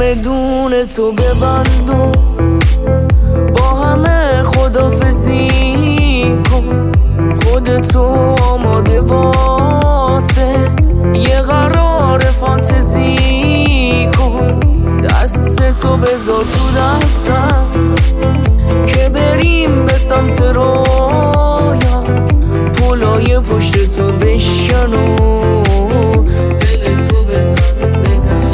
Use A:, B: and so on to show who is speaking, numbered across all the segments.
A: چمدون تو ببند و با همه خداحافظی کن. خودتو آماده واسه یه قرار فانتزی کن. دستتو بذار تو دستم که بریم به سمت رویا. پلای پشت تو بشکن و دلتو بزن بدم.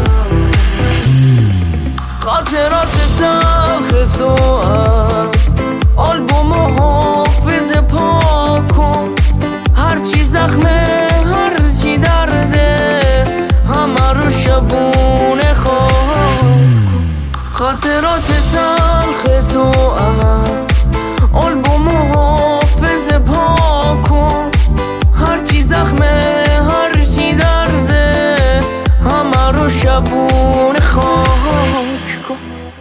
A: خاطرات تلخ تو از آلبوم حافظ پاک کن. هرچی زخمه هرچی درده همه رو شبونه خاک کن. خاطرات تلخ تو از آلبوم حافظ پاک کن. هرچی زخمه هرچی درده همه رو شبونه خاک کن.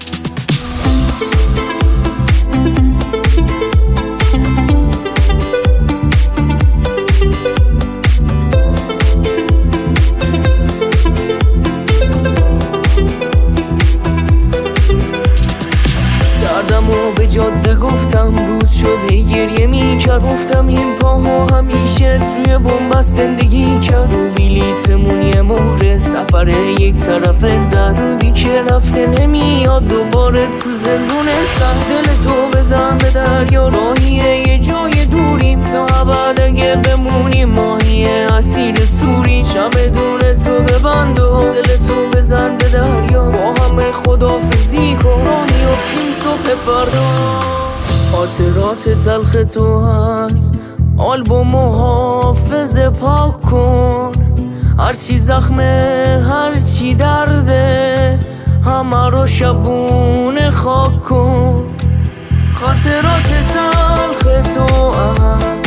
A: دردمو به جاده گفتم، روز شد هی گریه میکرد. گفتم این پاها همیشه توی بنبست زندگی کرد. و بلیتمون یه مهره سفر یک طرفه زد. رودی که رفته نمیاد دوباره تو زندون سر. دل تو بزن به دریا، راهیه یه جای دوریم تا ابد اگه بمونیم. ماهی اسیر توری چمدون تو ببند و دل تو بزن به دریا. با همه خداحافظی کن، راه میافتیم صبح فردا. خاطرات تلخ تو هست آلبوم حافظ پاک کن. هرچی زخمه هرچی درده همه رو شبونه خاک کن. خاطرات تلخ تو هست